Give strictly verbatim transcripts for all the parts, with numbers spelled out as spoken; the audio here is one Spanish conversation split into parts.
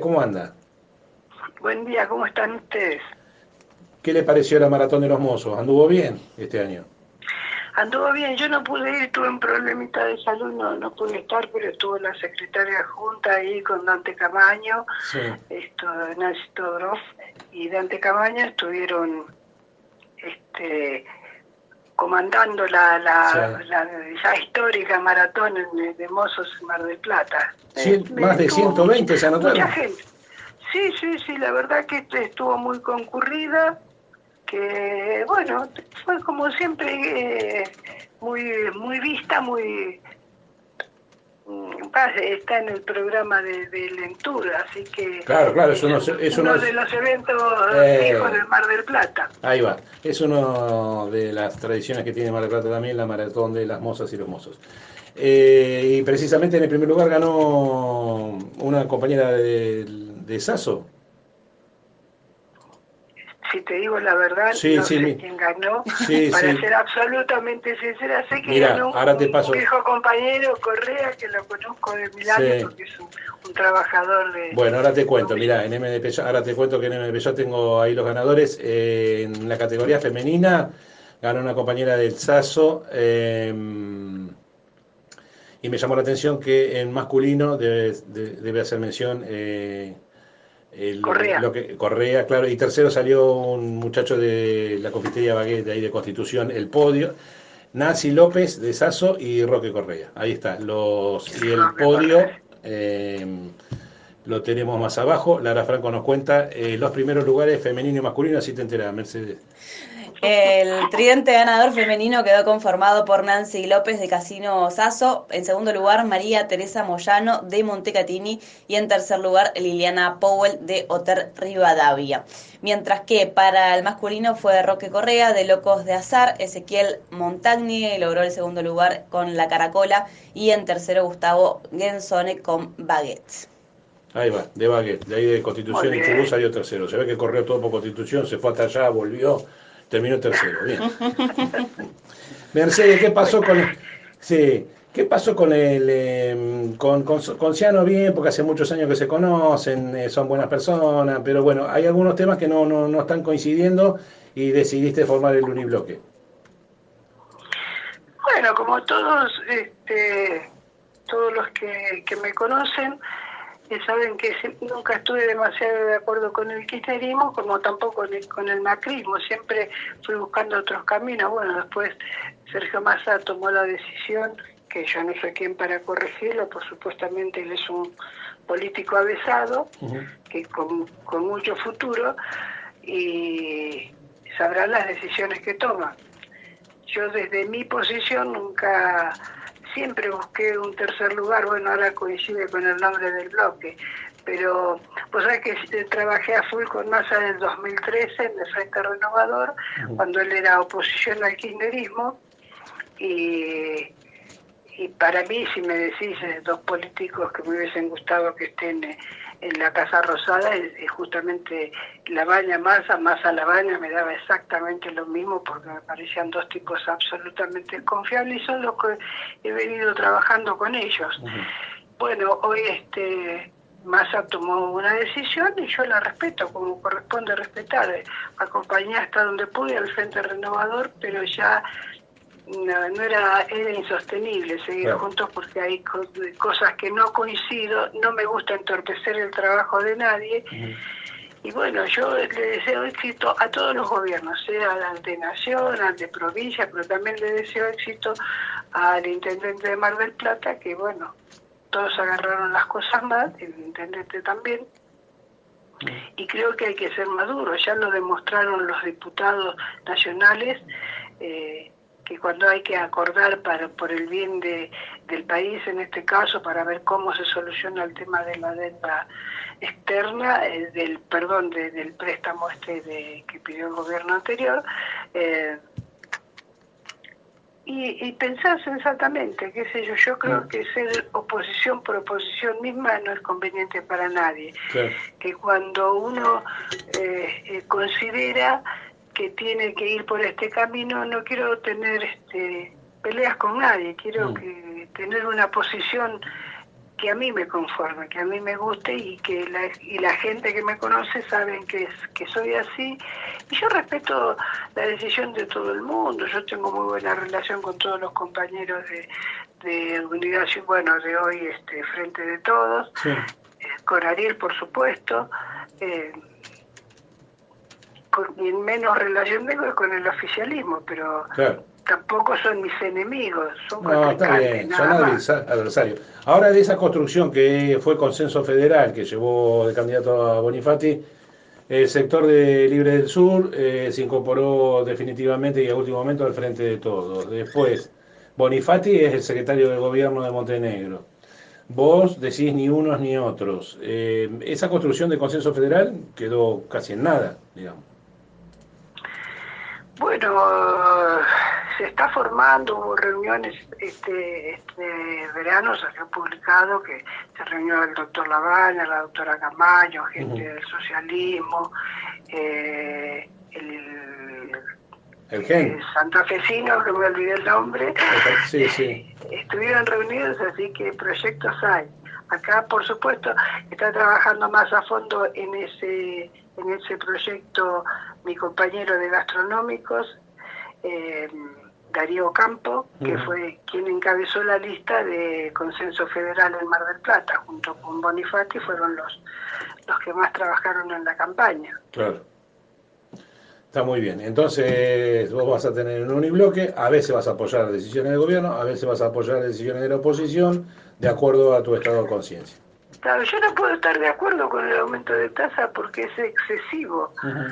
¿cómo anda? Buen día, ¿cómo están ustedes? ¿Qué le pareció la Maratón de los Mozos? ¿Anduvo bien este año? Anduvo bien, yo no pude ir, tuve un problemita de salud, no, no pude estar, pero estuvo la secretaria junta ahí con Dante Camaño, Sí. esto, Nancy Todorov y Dante Camaño estuvieron este, comandando la, Sí. la, la ya histórica maratón en- de Mozos en Mar del Plata. Eh, Cien- me- más de estuvo ciento mucha, veinte se mucha anotaron. gente. Sí, sí, sí, la verdad que este estuvo muy concurrida. Que bueno, fue como siempre eh, muy muy vista, muy mm, va, está en el programa de, de Lentura, así que Claro, claro, es es uno, un- es uno, uno de los eventos fijos eh, del Mar del Plata. ahí va. Es uno de las tradiciones que tiene Mar del Plata también, la Maratón de las Mozas y los Mozos. Eh, y precisamente en el primer lugar ganó una compañera de, de Sasso. Si te digo la verdad, Sí, no sí, sé mi- quién ganó. sí, Para sí. ser absolutamente sincera, sé que Mira, ganó ahora te un, un paso. viejo compañero, Correa, que lo conozco de mil años Sí. porque es un, un trabajador de, Bueno, ahora te de cuento, Ubisoft. mira, en M D P, yo- ahora te cuento que en M D P yo tengo ahí los ganadores. Eh, en la categoría femenina ganó una compañera del Saso, eh, y me llamó la atención que en masculino debe, de- debe hacer mención, eh, el- Correa. lo que Correa, claro, y tercero salió un muchacho de la confitería Baguette de ahí de Constitución, el podio, Nancy López de Saso y Roque Correa. Ahí está, los y el Roque Correa. podio. eh, lo tenemos más abajo. Lara Franco nos cuenta eh, los primeros lugares femenino y masculino, así te enteras, Mercedes. El tridente ganador femenino quedó conformado por Nancy López de Casino Sasso, en segundo lugar María Teresa Moyano de Montecatini y en tercer lugar Liliana Powell de Hotel Rivadavia. Mientras que para el masculino fue Roque Correa de Locos de Azar, Ezequiel Montagni logró el segundo lugar con La Caracola y en tercero Gustavo Gensone con Baguette. Ahí va, de Baguette, de ahí de Muy Constitución y Chubut bien. salió tercero. Se ve que corrió todo por Constitución, se fue hasta allá, volvió, terminó tercero. Bien. Mercedes, ¿qué pasó Bueno, con, sí, qué pasó con el eh, con, con, con Ciano? Bien, porque hace muchos años que se conocen, eh, son buenas personas, pero bueno, hay algunos temas que no, no, no están coincidiendo y decidiste formar el unibloque. bueno, como todos, este, todos los que, que me conocen, eh, saben que si- nunca estuve demasiado de acuerdo con el kirchnerismo, como tampoco ni con el macrismo, siempre fui buscando otros caminos. Bueno, después Sergio Massa tomó la decisión, que yo no soy quien para corregirlo, por supuestamente él es un político avesado, Ujú. que con, con mucho futuro, y sabrá las decisiones que toma. Yo desde mi posición nunca, siempre busqué un tercer lugar, bueno, ahora coincide con el nombre del bloque, pero pues sabés que eh, trabajé a full con Massa en el dos mil trece en el Frente Renovador, Ujú. cuando él era oposición al kirchnerismo, y, y para mí, si me decís eh, dos políticos que me hubiesen gustado que estén eh, en la Casa Rosada, es, es justamente Labaña Massa, Massa Labaña, me daba exactamente lo mismo porque me parecían dos tipos absolutamente confiables y son los que he venido trabajando con ellos. Ujú. Bueno, hoy este Massa tomó una decisión y yo la respeto como corresponde respetar. Acompañé hasta donde pude al Frente Renovador, pero ya no, no era, era insostenible seguir Claro. juntos porque hay co- cosas que no coincido, no me gusta entorpecer el trabajo de nadie. Ujú. Y bueno, yo le deseo éxito a todos los gobiernos, sea al de nación, al de provincia, pero también le deseo éxito al intendente de Mar del Plata, que bueno, todos agarraron las cosas mal, el intendente también, y creo que hay que ser maduro, ya lo demostraron los diputados nacionales, eh, que cuando hay que acordar para por el bien de, del país, en este caso, para ver cómo se soluciona el tema de la deuda externa, eh, del perdón, de, del préstamo este de, que pidió el gobierno anterior, eh, y, y pensar sensatamente, qué sé yo, yo creo que ser oposición por oposición misma no es conveniente para nadie, Claro. que cuando uno eh, eh, considera que tiene que ir por este camino, no quiero tener este, peleas con nadie, quiero Mm. que tener una posición que a mí me conforme, que a mí me guste y que la, y la gente que me conoce saben que, es, que soy así. Y yo respeto la decisión de todo el mundo. Yo tengo muy buena relación con todos los compañeros de, de Unidad, bueno, de hoy este, Frente de Todos, Sí. eh, con Ariel, por supuesto. Eh, con quien menos relación tengo es con el oficialismo, pero Claro. tampoco son mis enemigos, son No, está contrincantes, bien, son nada más. adversa- adversarios. Ahora, de esa construcción que fue consenso federal, que llevó de candidato a Bonifati, el sector de Libre del Sur eh, se incorporó definitivamente y a último momento al Frente de Todos. Después, Bonifati es el secretario de gobierno de Montenegro. Vos decís ni unos ni otros. Eh, esa construcción de consenso federal quedó casi en nada, digamos. Bueno, se está formando, hubo reuniones este, este verano, se había publicado que se reunió el doctor Lavagna, la doctora Camaño, gente Uh-huh. del socialismo, eh, el, El el gen. santafesino, que me olvidé el nombre, Sí, sí. estuvieron reunidos, así que proyectos hay. Acá, por supuesto, está trabajando más a fondo en ese en ese proyecto mi compañero de gastronómicos, eh, Darío Campo, que Uh-huh. fue quien encabezó la lista de consenso federal en Mar del Plata, junto con Bonifati, fueron los, los que más trabajaron en la campaña. Claro. Está muy bien. Entonces, vos vas a tener un unibloque, a veces vas a apoyar decisiones del gobierno, a veces vas a apoyar decisiones de la oposición, de acuerdo a tu estado de conciencia. Claro, yo no puedo estar de acuerdo con el aumento de tasa porque es excesivo. Uh-huh.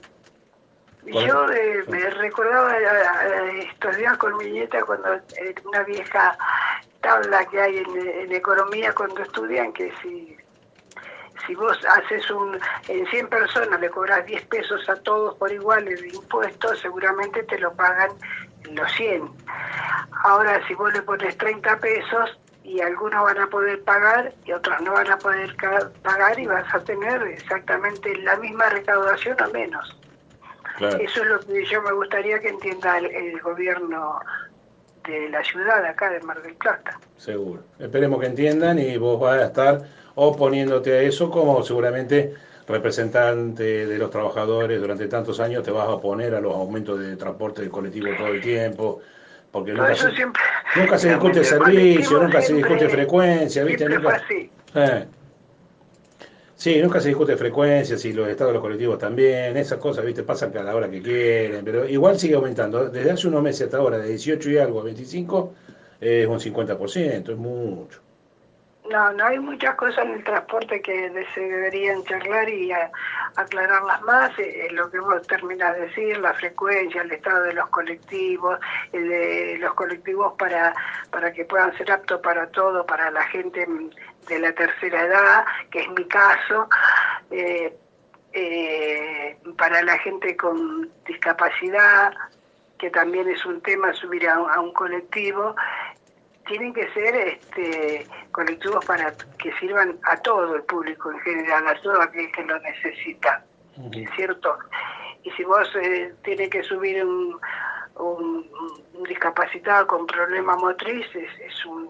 Yo eh, me recordaba eh, estos días con mi nieta cuando eh, una vieja tabla que hay en, en economía cuando estudian que si si vos haces un en cien personas le cobras diez pesos a todos por igual el impuesto, seguramente te lo pagan los cien. Ahora si vos le pones treinta pesos y algunos van a poder pagar y otros no van a poder pagar y vas a tener exactamente la misma recaudación o menos. Claro. Eso es lo que yo me gustaría que entienda el, el gobierno de la ciudad acá de Mar del Plata. Seguro. Esperemos que entiendan y vos vas a estar oponiéndote a eso como seguramente representante de los trabajadores durante tantos años te vas a oponer a los aumentos de transporte del colectivo todo el tiempo, porque Todo nunca eso se, siempre, nunca se el discute aumento del servicio, colectivo nunca se siempre, discute frecuencia, ¿viste? siempre fue Nunca. así. Eh. Sí, nunca se discute frecuencia, si los estados de los colectivos también, esas cosas, viste, pasan a la hora que quieren, pero igual sigue aumentando. Desde hace unos meses hasta ahora, de dieciocho y algo a veinticinco, es un cincuenta por ciento, es mucho. No, no hay muchas cosas en el transporte que de- se deberían charlar y a- aclararlas más. Eh, eh, lo que vos terminás de decir, la frecuencia, el estado de los colectivos, el de los colectivos para, para que puedan ser aptos para todo, para la gente mm, de la tercera edad, que es mi caso, eh, eh, para la gente con discapacidad, que también es un tema subir a, a un colectivo. Tienen que ser este, colectivos para que sirvan a todo el público en general, a todo aquel que lo necesita, Uh-huh. ¿cierto? Y si vos eh, tienes que subir un, un, un discapacitado con problema motriz, es, es un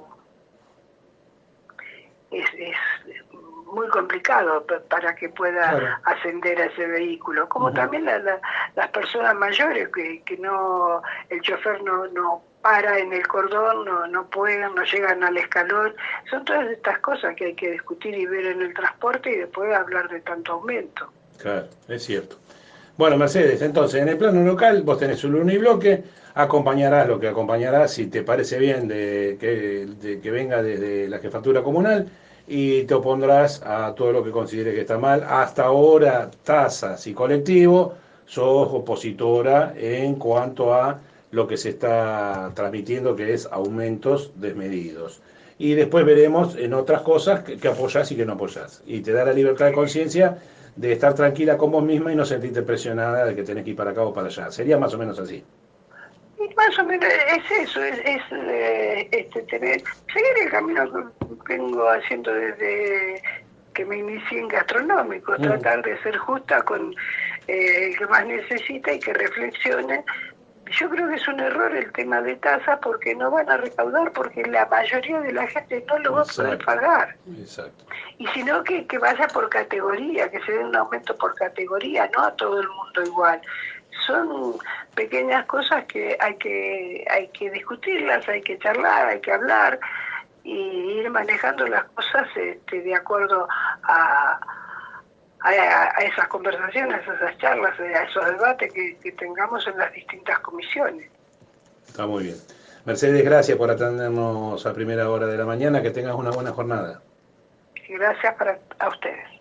es, es muy complicado p- para que pueda Claro. ascender a ese vehículo, como Uh-huh. también la, la, las personas mayores que, que no el chofer no, no para en el cordón, no, no pueden, no llegan al escalón. Son todas estas cosas que hay que discutir y ver en el transporte y después hablar de tanto aumento. Claro, es cierto. Bueno, Mercedes, entonces en el plano local vos tenés un unibloque, acompañarás lo que acompañarás, si te parece bien, de que, de que venga desde la jefatura comunal y te opondrás a todo lo que consideres que está mal. Hasta ahora, tasas y colectivo, sos opositora en cuanto a lo que se está transmitiendo, que es aumentos desmedidos. Y después veremos en otras cosas que, que apoyás y que no apoyás. Y te da la libertad de conciencia de estar tranquila con vos misma y no sentirte presionada de que tenés que ir para acá o para allá. Sería más o menos así. Y más o menos es eso, es, es eh, este, tener, seguir el camino que vengo haciendo desde que me inicié en gastronómico, Mm. tratar de ser justa con eh, el que más necesita y que reflexione Yo creo que es un error el tema de tasas porque no van a recaudar porque la mayoría de la gente no lo va a poder Exacto, pagar. exacto. Y sino que, que vaya por categoría, que se dé un aumento por categoría, no a todo el mundo igual. Son pequeñas cosas que hay que hay que discutirlas, hay que charlar, hay que hablar y ir manejando las cosas este, de acuerdo a, a, a esas conversaciones, a esas charlas, a esos debates que, que tengamos en las distintas comisiones. Está muy bien. Mercedes, gracias por atendernos a primera hora de la mañana. Que tengas una buena jornada. Gracias para, a ustedes.